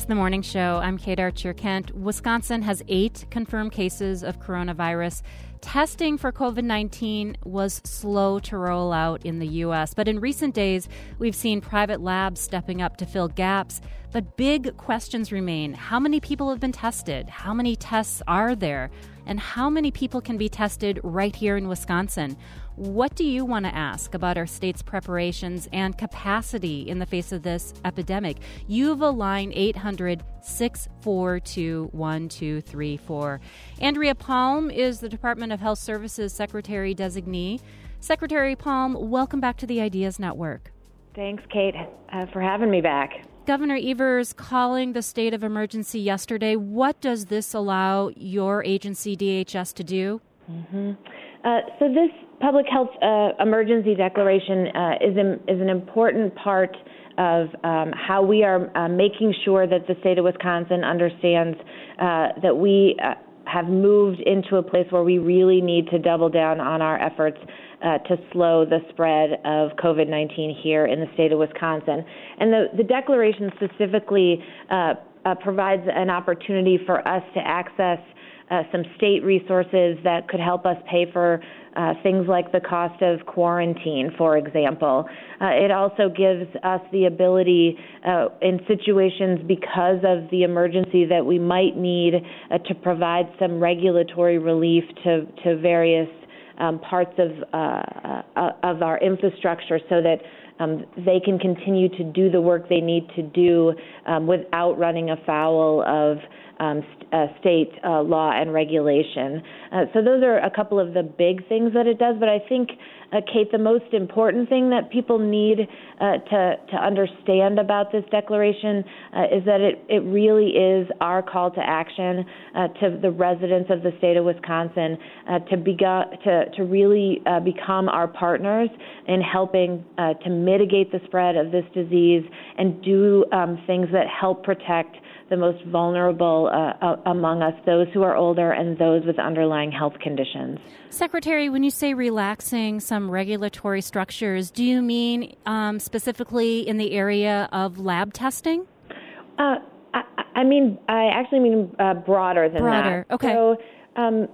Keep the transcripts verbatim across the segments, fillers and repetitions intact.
the morning show. I'm Kate Archer-Kent. Wisconsin has eight confirmed cases of coronavirus. Testing for covid nineteen was slow to roll out in the U S, but in recent days, we've seen private labs stepping up to fill gaps. But big questions remain. How many people have been tested? How many tests are there? And how many people can be tested right here in Wisconsin? What do you want to ask about our state's preparations and capacity in the face of this epidemic? Uva line eight hundred, six four two, one two three four. Andrea Palm is the Department of Health Services Secretary Designee. Secretary Palm, welcome back to the Ideas Network. Thanks, Kate, uh, for having me back. Governor Evers calling the state of emergency yesterday. What does this allow your agency, D H S, to do? Mm-hmm. Uh, so this public health uh, emergency declaration uh, is, an, is an important part of um, how we are uh, making sure that the state of Wisconsin understands uh, that we uh, have moved into a place where we really need to double down on our efforts Uh, to slow the spread of covid nineteen here in the state of Wisconsin. And the, the declaration specifically uh, uh, provides an opportunity for us to access uh, some state resources that could help us pay for uh, things like the cost of quarantine, for example. Uh, it also gives us the ability uh, in situations because of the emergency that we might need uh, to provide some regulatory relief to, to various Um, parts of uh, uh, of our infrastructure so that um, they can continue to do the work they need to do um, without running afoul of um, st- uh, state uh, law and regulation. Uh, so those are a couple of the big things that it does. But I think, uh, Kate, the most important thing that people need uh, to, to understand about this declaration uh, is that it, it really is our call to action uh, to the residents of the state of Wisconsin uh, to, bego- to, to really uh, become our partners in helping uh, to mitigate the spread of this disease and do um, things that help protect the most vulnerable uh, among us, those who are older and those with underlying health conditions. Secretary, when you say relaxing some regulatory structures, do you mean um, specifically in the area of lab testing? Uh, I, I mean, I actually mean uh, broader than broader. that. Okay. So, um,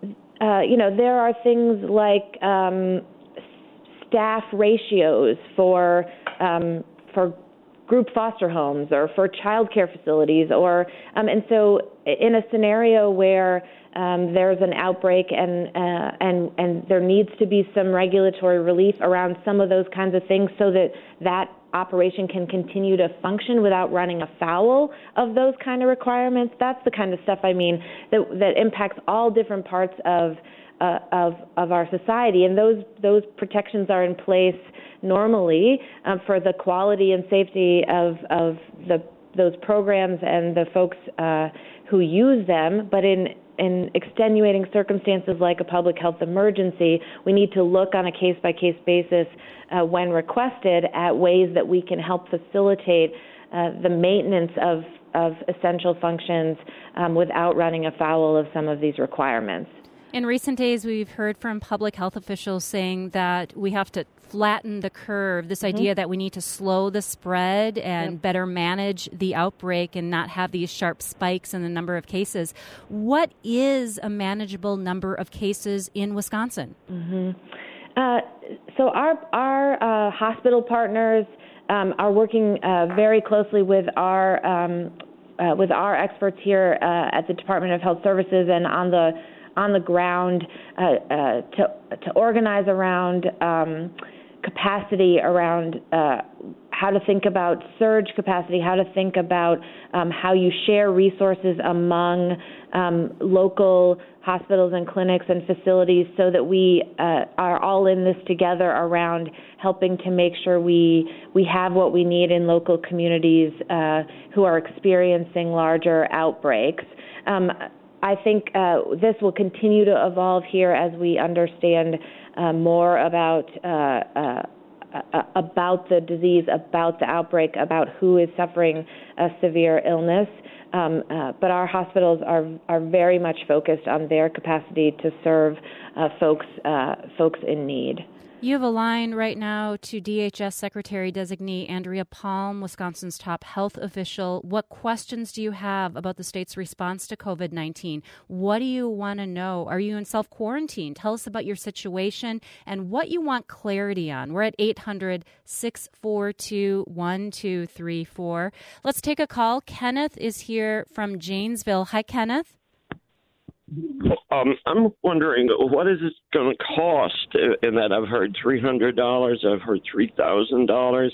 uh, you know, there are things like um, staff ratios for um, for group foster homes or for child care facilities, or um, and so in a scenario where um, there's an outbreak and uh, and and there needs to be some regulatory relief around some of those kinds of things, so that that operation can continue to function without running afoul of those kind of requirements. That's the kind of stuff I mean that that impacts all different parts of uh, of of our society, and those those protections are in place normally um, for the quality and safety of, of the those programs and the folks uh, who use them. But in, in extenuating circumstances like a public health emergency, we need to look on a case-by-case basis uh, when requested at ways that we can help facilitate uh, the maintenance of, of essential functions um, without running afoul of some of these requirements. In recent days, we've heard from public health officials saying that we have to flatten the curve, this mm-hmm. idea that we need to slow the spread and yep. better manage the outbreak and not have these sharp spikes in the number of cases. What is a manageable number of cases in Wisconsin? Mm-hmm. Uh, so our, our uh, hospital partners um, are working uh, very closely with our, um, uh, with our experts here uh, at the Department of Health Services and on the on the ground uh, uh, to to organize around um, capacity, around uh, how to think about surge capacity, how to think about um, how you share resources among um, local hospitals and clinics and facilities, so that we uh, are all in this together around helping to make sure we we have what we need in local communities uh, who are experiencing larger outbreaks. Um, I think uh, this will continue to evolve here as we understand uh, more about uh, uh, uh, about the disease, about the outbreak, about who is suffering a severe illness. Um, uh, but our hospitals are are very much focused on their capacity to serve uh, folks uh, folks in need. You have a line right now to D H S Secretary-designee Andrea Palm, Wisconsin's top health official. What questions do you have about the state's response to COVID nineteen? What do you want to know? Are you in self-quarantine? Tell us about your situation and what you want clarity on. We're at eight hundred, six four two, one two three four. Let's take a call. Kenneth is here from Janesville. Hi, Kenneth. Um, I'm wondering, what is it going to cost? In that I've heard three hundred dollars, I've heard three thousand dollars.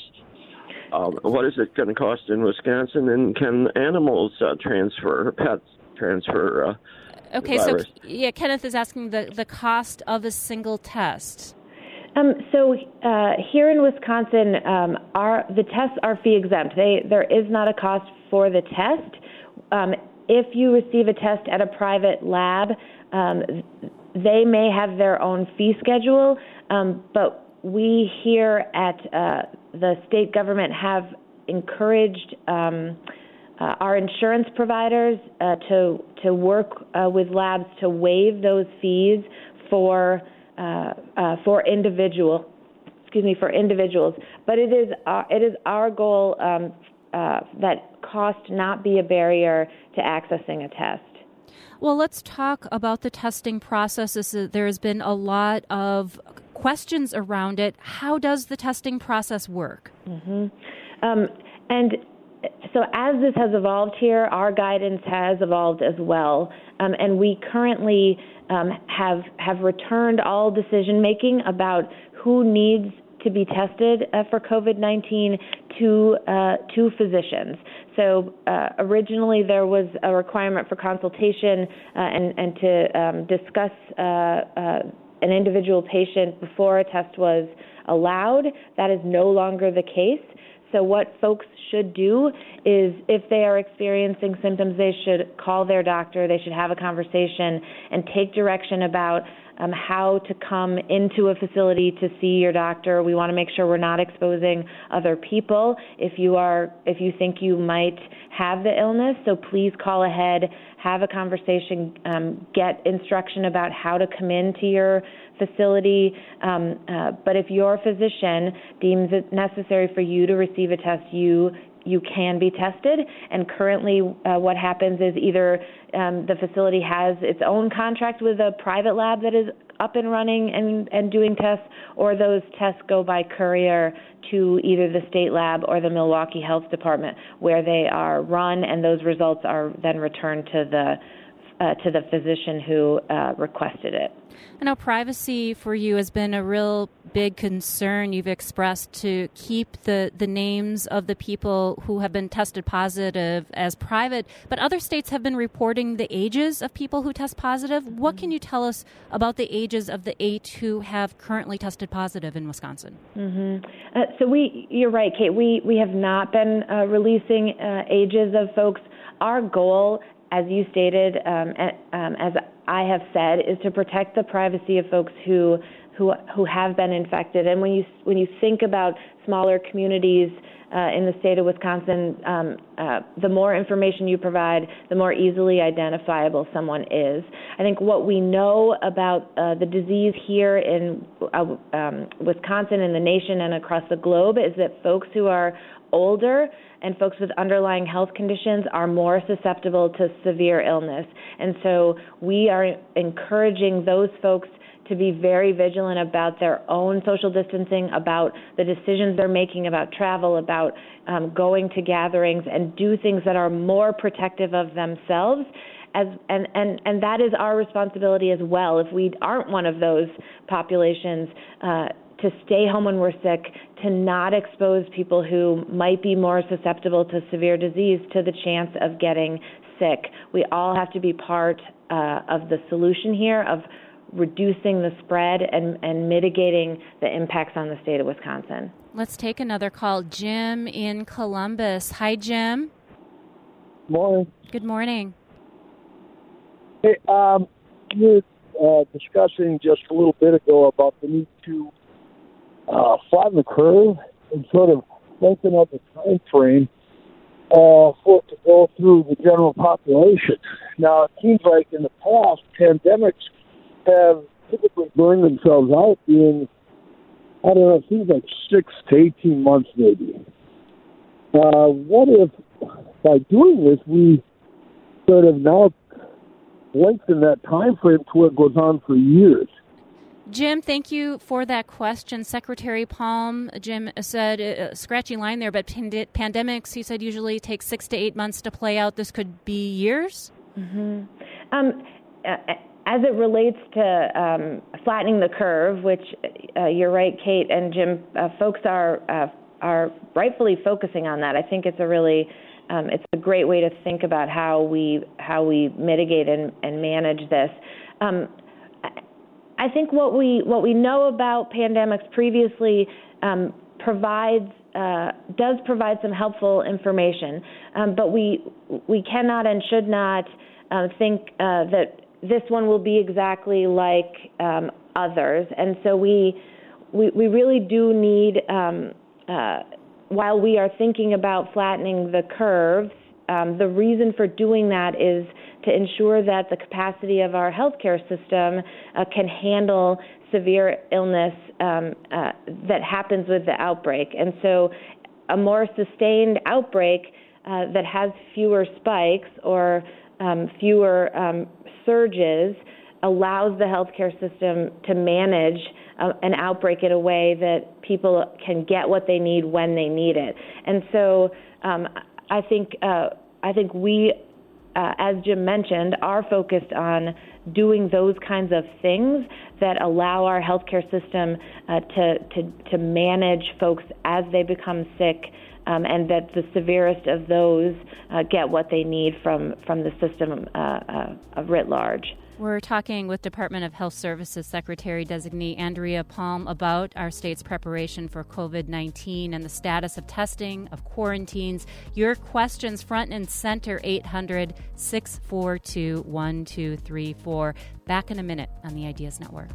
Um, what is it going to cost in Wisconsin? And can animals uh, transfer, pets transfer uh, Okay, the so virus? yeah, Kenneth is asking the, the cost of a single test. Um, so uh, here in Wisconsin, um, our, the tests are fee exempt. They, there is not a cost for the test. Um, If you receive a test at a private lab, um, they may have their own fee schedule, um, but we here at uh, the state government have encouraged um, uh, our insurance providers uh, to to work uh, with labs to waive those fees for uh, uh, for individual, excuse me, for individuals. But it is our, it is our goal um, uh, that cost not be a barrier to accessing a test. Well, let's talk about the testing process. There has been a lot of questions around it. How does the testing process work? Mm-hmm. Um, and so as this has evolved here, our guidance has evolved as well. Um, and we currently um, have have returned all decision-making about who needs to be tested uh, for COVID nineteen to uh, to physicians. So uh, originally there was a requirement for consultation uh, and, and to um, discuss uh, uh, an individual patient before a test was allowed. That is no longer the case. So what folks should do is, if they are experiencing symptoms, they should call their doctor, they should have a conversation and take direction about um, how to come into a facility to see your doctor. We want to make sure we're not exposing other people. If you are, if you think you might have the illness, so please call ahead, have a conversation, um, get instruction about how to come into your facility. Um, uh, but if your physician deems it necessary for you to receive a test, you you can be tested. And currently uh, what happens is either um, the facility has its own contract with a private lab that is up and running and, and doing tests, or those tests go by courier to either the state lab or the Milwaukee Health Department, where they are run, and those results are then returned to the Uh, to the physician who uh, requested it. I know privacy for you has been a real big concern you've expressed, to keep the, the names of the people who have been tested positive as private, but other states have been reporting the ages of people who test positive. What can you tell us about the ages of the eight who have currently tested positive in Wisconsin? Mm-hmm. Uh, so we, you're right, Kate, we, we have not been uh, releasing uh, ages of folks. Our goal, as you stated, um, um, as I have said, is to protect the privacy of folks who who who have been infected. And when you when you think about smaller communities uh, in the state of Wisconsin, um, uh, the more information you provide, the more easily identifiable someone is. I think what we know about uh, the disease here in uh, um, Wisconsin, in the nation, and across the globe is that folks who are older and folks with underlying health conditions are more susceptible to severe illness. And so we are encouraging those folks to be very vigilant about their own social distancing, about the decisions they're making about travel, about um, going to gatherings, and do things that are more protective of themselves. As, and, and, and that is our responsibility as well. If we aren't one of those populations, uh, to stay home when we're sick, to not expose people who might be more susceptible to severe disease to the chance of getting sick. We all have to be part uh, of the solution here of reducing the spread and, and mitigating the impacts on the state of Wisconsin. Let's take another call. Jim in Columbus. Hi, Jim. Morning. Good morning. Hey, um, you were uh, discussing just a little bit ago about the need to uh, flatten the curve and sort of lengthen up the time frame uh, for it to go through the general population. Now, it seems like in the past, pandemics have typically burned themselves out being I don't know, it seems like six to eighteen months maybe. Uh, what if by doing this we sort of now lengthen that time frame to where it goes on for years? Jim, thank you for that question. Secretary Palm, Jim said, a scratchy line there, but pand- pandemics, he said, usually take six to eight months to play out. This could be years? Mm-hmm. Um, as it relates to um, flattening the curve, which uh, you're right, Kate and Jim, uh, folks are uh, are rightfully focusing on that. I think it's a really um, it's a great way to think about how we how we mitigate and, and manage this. Um, I think what we what we know about pandemics previously um, provides uh, does provide some helpful information, um, but we we cannot and should not uh, think uh, that this one will be exactly like um, others, and so we we, we really do need, um, uh, while we are thinking about flattening the curve, um, the reason for doing that is to ensure that the capacity of our healthcare system uh, can handle severe illness um, uh, that happens with the outbreak. And so a more sustained outbreak uh, that has fewer spikes or um, fewer um, surges allows the healthcare system to manage uh, an outbreak in a way that people can get what they need when they need it. And so um, I think uh, I think we Uh, as Jim mentioned, are focused on doing those kinds of things that allow our healthcare system uh, to, to to manage folks as they become sick, um, and that the severest of those uh, get what they need from, from the system uh, uh, writ large. We're talking with Department of Health Services Secretary Designee Andrea Palm about our state's preparation for COVID nineteen and the status of testing, of quarantines. Your questions front and center, eight hundred, six four two, one two three four. Back in a minute on the Ideas Network.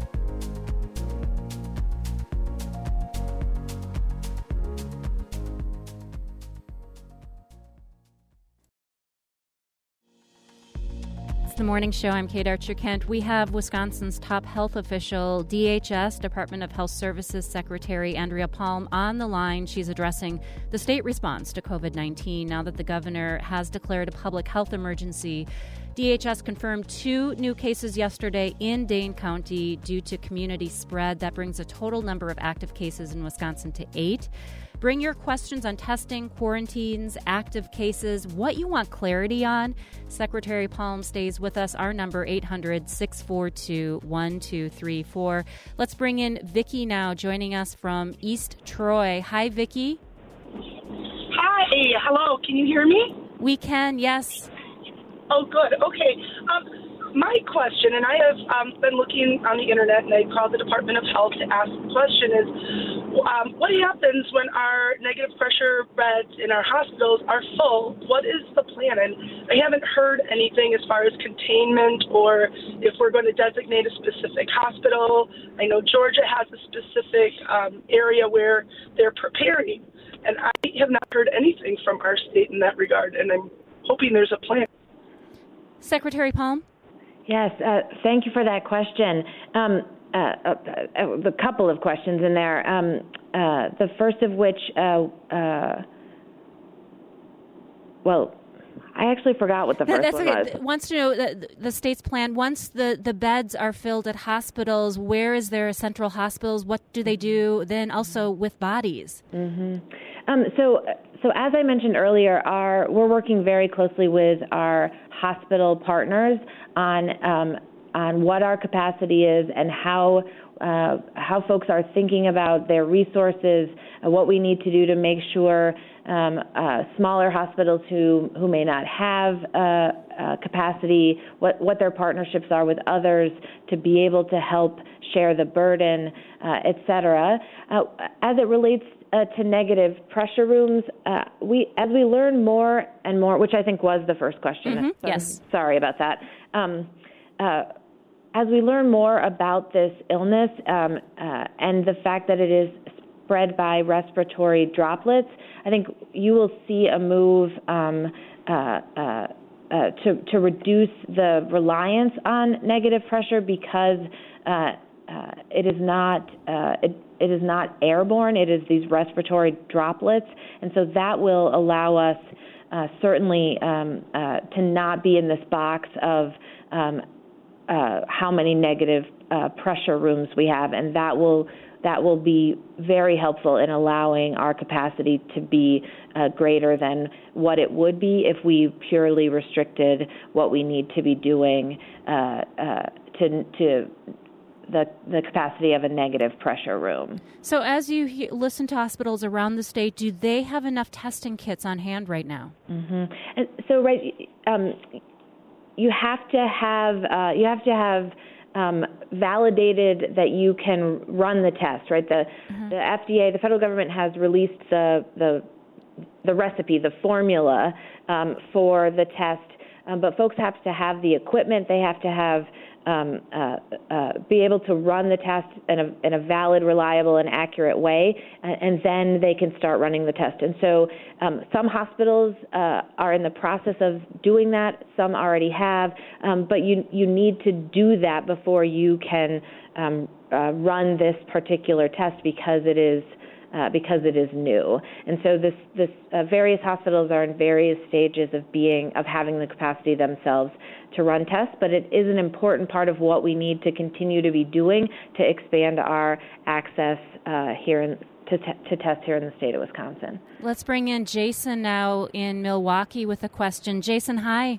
The Morning Show. I'm Kate Archer-Kent. We have Wisconsin's top health official, D H S, Department of Health Services Secretary Andrea Palm, on the line. She's addressing the state response to COVID nineteen now that the governor has declared a public health emergency. D H S confirmed two new cases yesterday in Dane County due to community spread. That brings the total number of active cases in Wisconsin to eight. Bring your questions on testing, quarantines, active cases, what you want clarity on. Secretary Palm stays with us. Our number, eight hundred, six four two, one two three four. Let's bring in Vicki now, joining us from East Troy. Hi, Vicki. Hi. Hello. Can you hear me? We can, yes. Oh, good. Okay. Um, my question, and I have um, been looking on the internet, and I called the Department of Health to ask the question is, um, what happens when our negative pressure beds in our hospitals are full? What is the plan? And I haven't heard anything as far as containment or if we're going to designate a specific hospital. I know Georgia has a specific um, area where they're preparing, and I have not heard anything from our state in that regard, and I'm hoping there's a plan. Secretary Palm? Yes, uh, thank you for that question. Um, uh, uh, a couple of questions in there. Um, uh, the first of which, uh, uh, well, I actually forgot what the first That's one okay. was. Wants to know the, the state's plan. Once the, the beds are filled at hospitals, where is there central hospitals? What do they do? Then also with bodies. Mm-hmm. Um, so, so as I mentioned earlier, our, we're working very closely with our hospital partners on um, on what our capacity is and how uh, how folks are thinking about their resources, uh, what we need to do to make sure um, uh, smaller hospitals who who may not have uh, uh, capacity, what what their partnerships are with others to be able to help share the burden, uh, et cetera. Uh, as it relates Uh, to negative pressure rooms, uh, we as we learn more and more, which I think was the first question. Mm-hmm. So yes. I'm sorry about that. Um, uh, as we learn more about this illness um, uh, and the fact that it is spread by respiratory droplets, I think you will see a move um, uh, uh, uh, to to reduce the reliance on negative pressure because. Uh, Uh, it is not uh, it, it is not airborne. It is these respiratory droplets, and so that will allow us uh, certainly um, uh, to not be in this box of um, uh, how many negative uh, pressure rooms we have, and that will that will be very helpful in allowing our capacity to be uh, greater than what it would be if we purely restricted what we need to be doing uh, uh, to to the the capacity of a negative pressure room. So as you he- listen to hospitals around the state, do they have enough testing kits on hand right now? Mm-hmm. And so, right, um, you have to have uh, you have to have um, validated that you can run the test, right? The mm-hmm. the F D A, the federal government has released the the the recipe, the formula um, for the test, um, but folks have to have the equipment. They have to have Um, uh, uh, be able to run the test in a, in a valid, reliable, and accurate way, and, and then they can start running the test. And so um, some hospitals uh, are in the process of doing that. Some already have, um, but you you need to do that before you can um, uh, run this particular test because it is uh, because it is new. And so this this uh, various hospitals are in various stages of being of having the capacity themselves to run tests, but it is an important part of what we need to continue to be doing to expand our access uh, here in, to, t- to test here in the state of Wisconsin. Let's bring in Jason now in Milwaukee with a question. Jason, hi.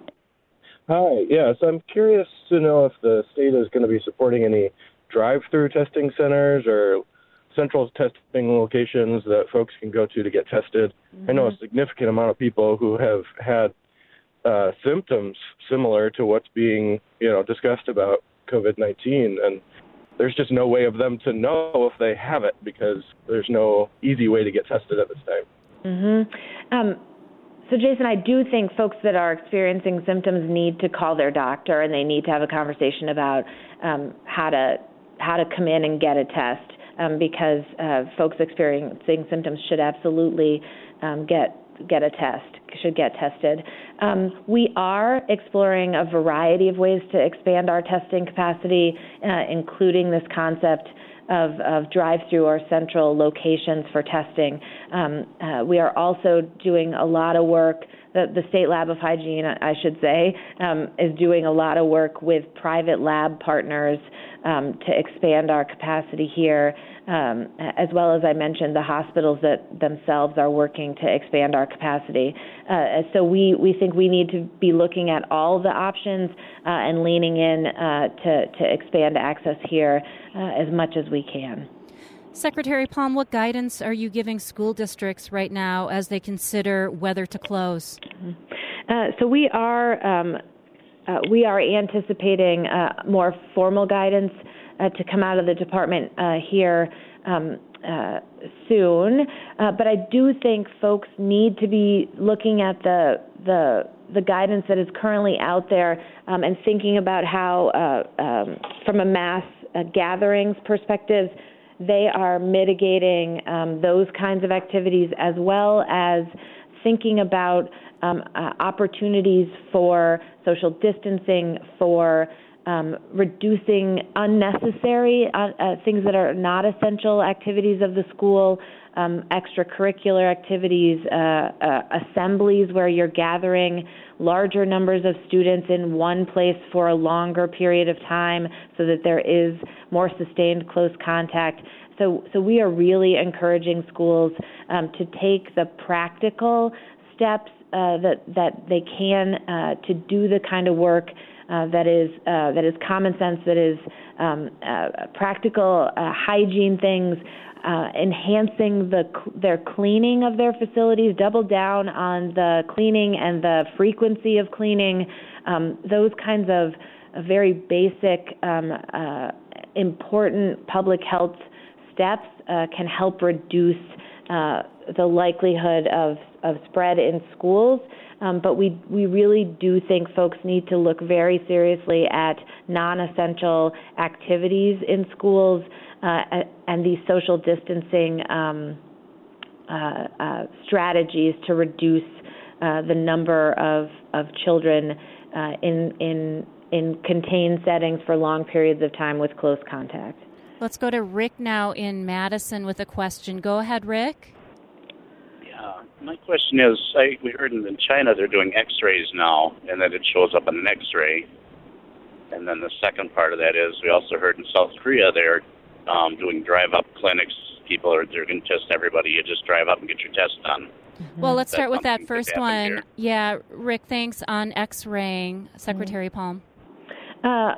Hi, yes, I'm curious to know if the state is going to be supporting any drive-through testing centers or central testing locations that folks can go to to get tested. Mm-hmm. I know a significant amount of people who have had Uh, symptoms similar to what's being, you know, discussed about COVID nineteen, and there's just no way of them to know if they have it because there's no easy way to get tested at this time. Mm-hmm. Um, so, Jason, I do think folks that are experiencing symptoms need to call their doctor, and they need to have a conversation about um, how to how to come in and get a test, um, because uh, folks experiencing symptoms should absolutely um, get get a test, should get tested. Um, we are exploring a variety of ways to expand our testing capacity, uh, including this concept of, of drive-through or central locations for testing. Um, uh, we are also doing a lot of work, the, the State Lab of Hygiene, I should say, um, is doing a lot of work with private lab partners um, to expand our capacity here. Um, as well as I mentioned, the hospitals that themselves are working to expand our capacity. Uh, so we, we think we need to be looking at all the options uh, and leaning in uh, to, to expand access here uh, as much as we can. Secretary Palm, what guidance are you giving school districts right now as they consider whether to close? Uh, so we are um, uh, we are anticipating uh, more formal guidance Uh, to come out of the department uh, here um, uh, soon, uh, but I do think folks need to be looking at the the the guidance that is currently out there um, and thinking about how, uh, um, from a mass uh, gatherings perspective, they are mitigating um, those kinds of activities as well as thinking about um, uh, opportunities for social distancing, for Um, reducing unnecessary uh, uh, things that are not essential activities of the school, um, extracurricular activities, uh, uh, assemblies where you're gathering larger numbers of students in one place for a longer period of time so that there is more sustained close contact. So, so we are really encouraging schools um, to take the practical steps uh, that, that they can uh, to do the kind of work Uh, that is uh, that is common sense, that is um, uh, practical uh, hygiene things, uh, enhancing the their cleaning of their facilities, double down on the cleaning and the frequency of cleaning. Um, those kinds of uh, very basic, um, uh, important public health steps uh, can help reduce uh, the likelihood of, of spread in schools. Um, but we we really do think folks need to look very seriously at non-essential activities in schools uh, and these social distancing um, uh, uh, strategies to reduce uh, the number of of children uh, in in in contained settings for long periods of time with close contact. Let's go to Rick now in Madison with a question. Go ahead, Rick. Yeah, my question is, I, we heard in China they're doing x-rays now, and then it shows up on an x-ray. And then the second part of that is, we also heard in South Korea they're um, doing drive-up clinics. People are they're going to test everybody. You just drive up and get your test done. Mm-hmm. Well, let's That's start with that first one. Here. Yeah, Rick, thanks. On x-raying, Secretary mm-hmm. Palm. Uh,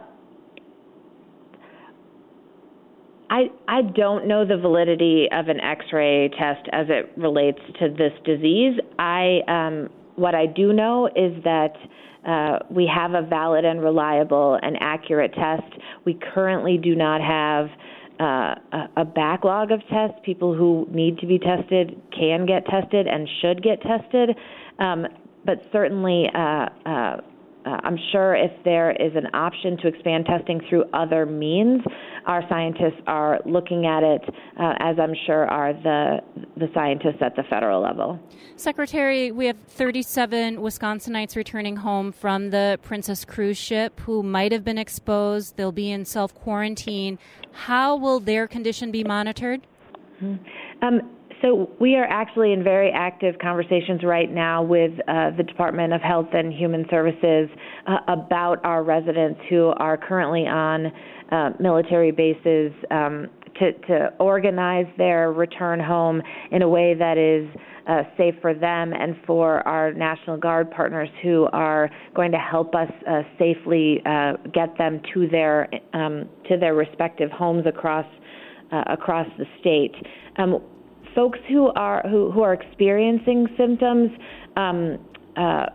I I don't know the validity of an X-ray test as it relates to this disease. I um, what I do know is that uh, we have a valid and reliable and accurate test. We currently do not have uh, a, a backlog of tests. People who need to be tested can get tested and should get tested, um, but certainly. Uh, uh, Uh, I'm sure if there is an option to expand testing through other means, our scientists are looking at it, uh, as I'm sure are the the scientists at the federal level. Secretary, we have thirty-seven Wisconsinites returning home from the Princess cruise ship who might have been exposed. They'll be in self-quarantine. How will their condition be monitored? Mm-hmm. Um, So we are actually in very active conversations right now with uh, the Department of Health and Human Services uh, about our residents who are currently on uh, military bases um, to, to organize their return home in a way that is uh, safe for them and for our National Guard partners who are going to help us uh, safely uh, get them to their um, to their respective homes across uh, across the state. Um, Folks who are who, who are experiencing symptoms, um, uh,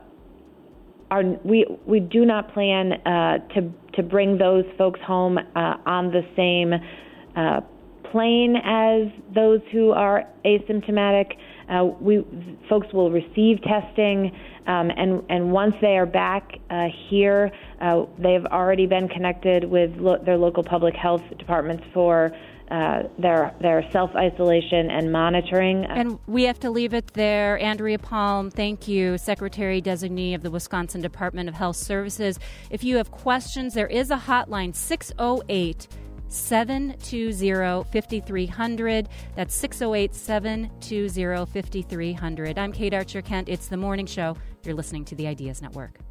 are we we do not plan uh, to to bring those folks home uh, on the same uh, plane as those who are asymptomatic. Uh, we folks will receive testing, um, and and once they are back uh, here, uh, they've already been connected with lo- their local public health departments for. Uh, their their self-isolation and monitoring. And we have to leave it there. Andrea Palm, thank you, Secretary Designee of the Wisconsin Department of Health Services. If you have questions, there is a hotline, six oh eight, seven two zero, five three zero zero. That's six oh eight, seven two zero, five three zero zero. I'm Kate Archer-Kent. It's The Morning Show. You're listening to the Ideas Network.